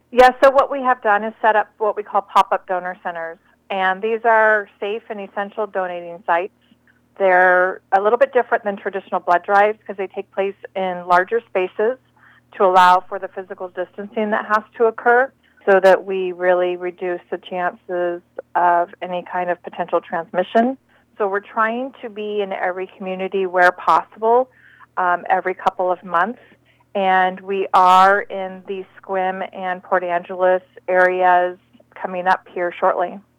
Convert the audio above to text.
Yeah, so what we have done is set up what we call pop-up donor centers, and these are safe and essential donating sites. They're a little bit different than traditional blood drives because they take place in larger spaces to allow for the physical distancing that has to occur so that we really reduce the chances of any kind of potential transmission. So we're trying to be in every community where possible, every couple of months. And we are in the Sequim and Port Angeles areas coming up here shortly.